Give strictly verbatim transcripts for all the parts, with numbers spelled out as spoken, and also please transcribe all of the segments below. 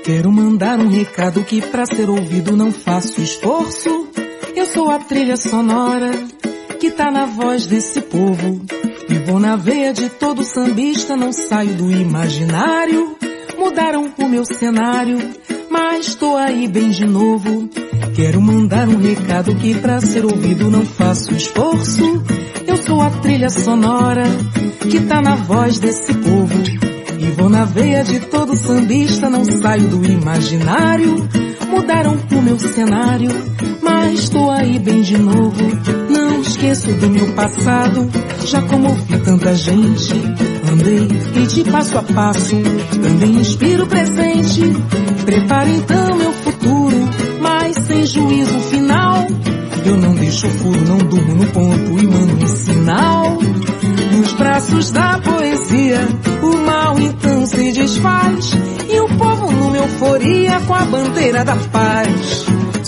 Quero mandar um recado que pra ser ouvido não faço esforço. Eu sou a trilha sonora que tá na voz desse povo. E vou na veia de todo sambista, não saio do imaginário. Mudaram o meu cenário, mas tô aí bem de novo. Quero mandar um recado que pra ser ouvido não faço esforço. Eu sou a trilha sonora que tá na voz desse povo. E vou na veia de todo sambista, não saio do imaginário. Mudaram o meu cenário, mas tô aí bem de novo. Não esqueço do meu passado, já comovi tanta gente. Andei e de passo a passo, também inspiro o presente. Prepare então meu futuro, mas sem juízo final. Eu não deixo furo, não durmo no ponto e mando um sinal. Nos braços da poesia, o mal então se desfaz. E o povo numa euforia com a bandeira da paz.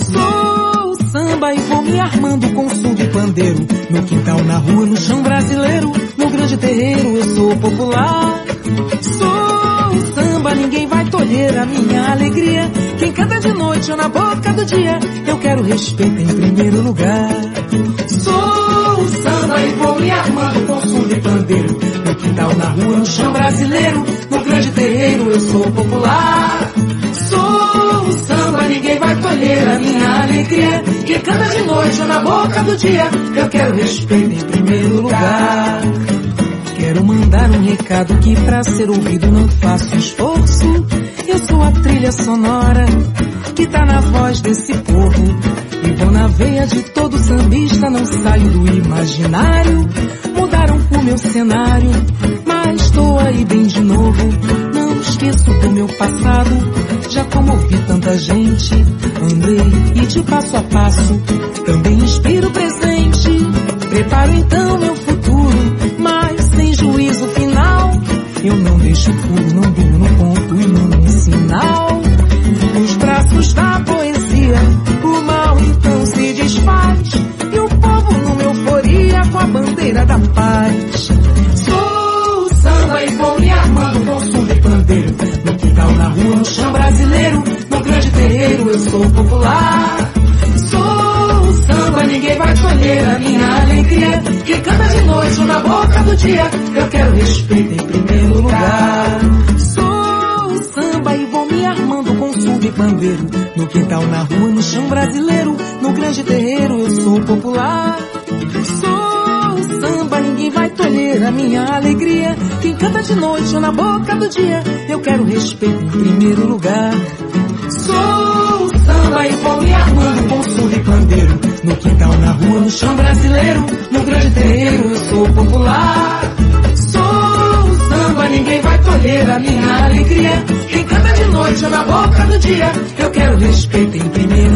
Sou o samba e vou me armando com som de pandeiro. No quintal, na rua, no chão brasileiro, no grande terreiro eu sou popular. Sou o samba, ninguém vai tolher a minha alegria. Quem canta de noite ou na boca do dia, eu quero respeito em primeiro lugar. Sou o samba e vou me armando com som de pandeiro. No quintal, na rua, no chão brasileiro, no grande terreiro eu sou popular. Sou o samba, ninguém vai tolher a minha alegria. Quem canta de noite ou na boca do dia, eu quero respeito em primeiro lugar. Quero mandar um recado que pra ser ouvido não faço esforço. Eu sou a trilha sonora que tá na voz desse povo. E vou na veia de todo sambista, não saio do imaginário. Mudaram o meu cenário, mas tô aí bem de novo. Não esqueço do meu passado, já comovi tanta gente. Andei e de passo a passo, também inspiro o presente. Preparo então meu futuro, mas sem juízo final. Eu não deixo furo, não durmo no ponto e mando um sinal. Nos braços da poesia, o mal então se desfaz. E o povo numa euforia com a bandeira da paz. Sou o samba e vou me armando com som de pandeiro. No quintal, na rua, no chão brasileiro, no grande terreiro eu sou popular. Sou o samba, ninguém vai colher a minha alegria. Quem canta de noite ou na boca do dia, eu quero respeito em primeiro lugar. Sou o samba e vou me armando com som de pandeiro. No quintal, na rua, no chão brasileiro, no grande terreiro eu sou popular. Sou o samba, ninguém vai tolher a minha alegria. Quem canta de noite ou na boca do dia, eu quero respeito em primeiro lugar. Sou o samba e vou me armando com som de pandeiro. No quintal, na rua, no chão brasileiro, no grande terreiro eu sou popular. Sou o samba, ninguém vai tolher a minha alegria. Quem canta de noite ou na boca do dia, eu quero respeito em primeiro